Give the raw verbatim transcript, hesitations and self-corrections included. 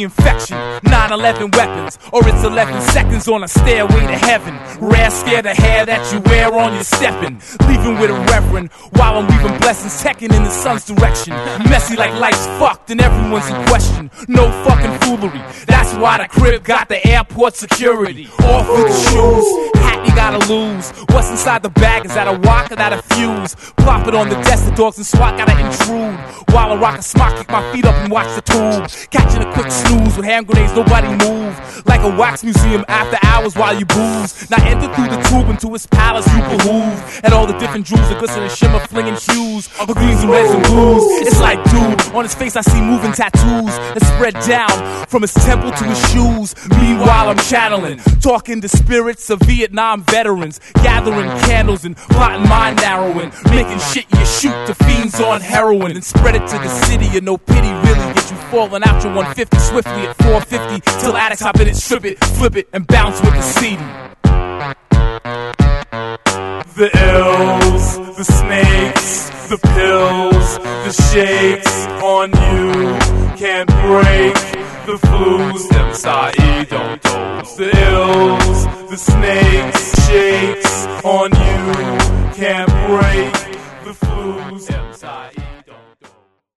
the infection. nine eleven weapons, or it's eleven seconds on a stairway to heaven. Rare scare the hair that you wear on your steppin'. Leaving with a reverend while I'm leaving blessings, checking in the sun's direction. Messy like life's fucked and everyone's in question. No fucking foolery. That's why the crib got the airport security. Off with the shoes, hat you gotta lose. What's inside the bag? Is that a wok or that a fuse? Plop it on the desk, the dogs and SWAT gotta intrude. While I rock a smock, kick my feet up and watch the tube. Catching a quick snooze with hand grenades, nobody move. Like a wax museum after hours while you booze. Now enter through the tube into its palace you behoove. And all the different jewels that glisten and shimmer, flinging hues of greens and reds and blues. It's like, dude, on his face I see moving tattoos that spread down from his temple to his shoes. Meanwhile I'm channeling, talking to spirits of Vietnam veterans, gathering candles and plotting mind narrowing, making shit you shoot to fiends on heroin and spread it to the city. And no pity really get you falling out your one fifty swiftly at four fifty till addicts hop in it, strip it, flip it, and bounce with the C D. The ills, the snakes, the pills, the shakes on you can't break the flus, them sa'i don't toes. The ills, the snakes, shakes on you can't break the flus, them sa'i.